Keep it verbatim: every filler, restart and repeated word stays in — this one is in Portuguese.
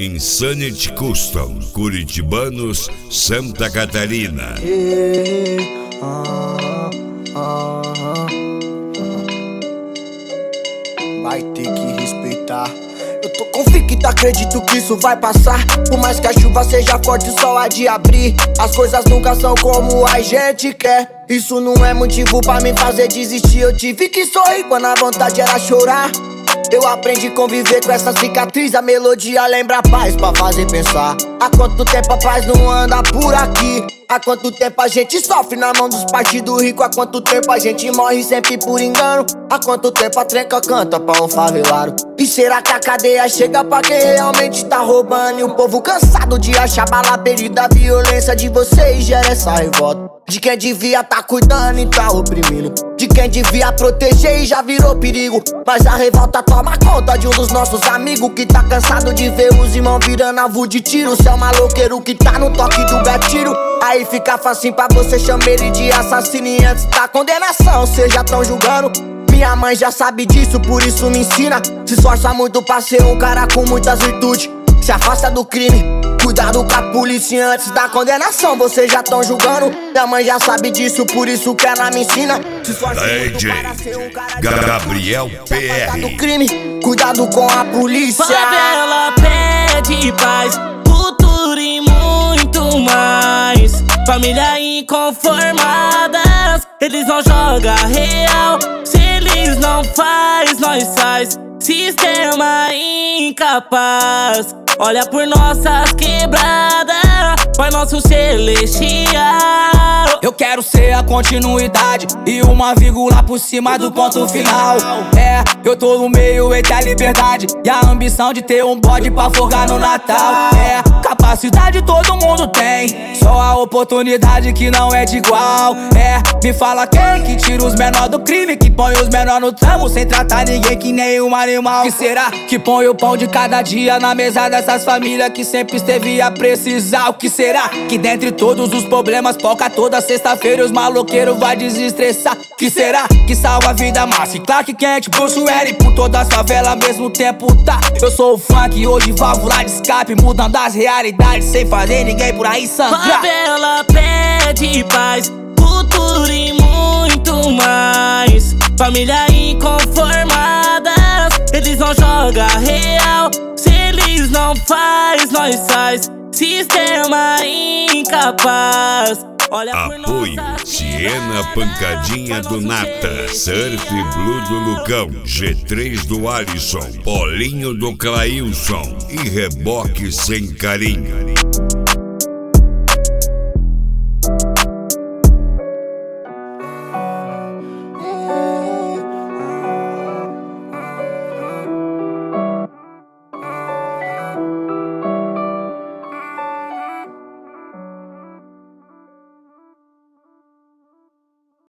Insanity Custom, Curitibanos, Santa Catarina. Vai ter que respeitar. Eu tô convicto, acredito que isso vai passar. Por mais que a chuva seja forte, o sol há de abrir. As coisas nunca são como a gente quer. Isso não é motivo pra me fazer desistir. Eu tive que sorrir quando a vontade era chorar. Eu aprendi a conviver com essa cicatriz. A melodia lembra a paz pra fazer pensar. Há quanto tempo a paz não anda por aqui? Há quanto tempo a gente sofre na mão dos partidos ricos? Há quanto tempo a gente morre sempre por engano? Há quanto tempo a trenca canta pra um favelado? E será que a cadeia chega pra quem realmente tá roubando? E o povo cansado de achar bala perdida. A violência de vocês gera essa revolta. De quem devia tá cuidando e tá oprimindo. De quem devia proteger e já virou perigo. Mas a revolta toma conta de um dos nossos amigos, que tá cansado de ver os irmãos virando alvo de tiro. Cê é um maloqueiro que tá no toque do gatilho. Aí fica facinho pra você chamar ele de assassino. E antes da condenação, cê já tão julgando. Minha mãe já sabe disso, por isso me ensina. Se esforça muito pra ser um cara com muitas virtudes. Se afasta do crime, cuidado com a polícia antes da condenação. Vocês já tão julgando. Minha mãe já sabe disso, por isso que ela me ensina. Se esforça muito para ser um cara de Gabriel P R. Se afasta do crime, cuidado com a polícia. Favela pede paz, futuro e muito mais. Família inconformadas, eles não jogam real. Se eles não faz, nós faz. Sistema incapaz, olha por nossas quebradas, Pai nosso celestial. Eu quero ser a continuidade e uma vírgula por cima do ponto final. É, eu tô no meio entre a liberdade e a ambição de ter um bode pra folgar no Natal. É, capacidade todo mundo tem, só a oportunidade que não é de igual. É, me fala quem que tira os menor do crime, que põe os menor no trampo sem tratar ninguém que nem um animal. Que será que põe o pão de cada dia na mesa dessas famílias que sempre esteve a precisar? O que será que dentre todos os problemas foca toda sexta-feira os maloqueiros vai desestressar? Que será que salva a vida massa? Clark Kent, Bruce Wayne, por toda a favela ao mesmo tempo, tá? Eu sou o funk, hoje válvula de escape, mudando as realidades sem fazer ninguém por aí sangrar. Favela pede paz, futuro e muito mais. Família inconformadas, eles não jogam real. Se eles não faz, nós faz. Sistema incapaz, olha por Apoio Siena Pancadinha do Nata, Surf Blue do Lucão, G três do Alisson, Polinho do Clailson e Reboque Sem Carinho.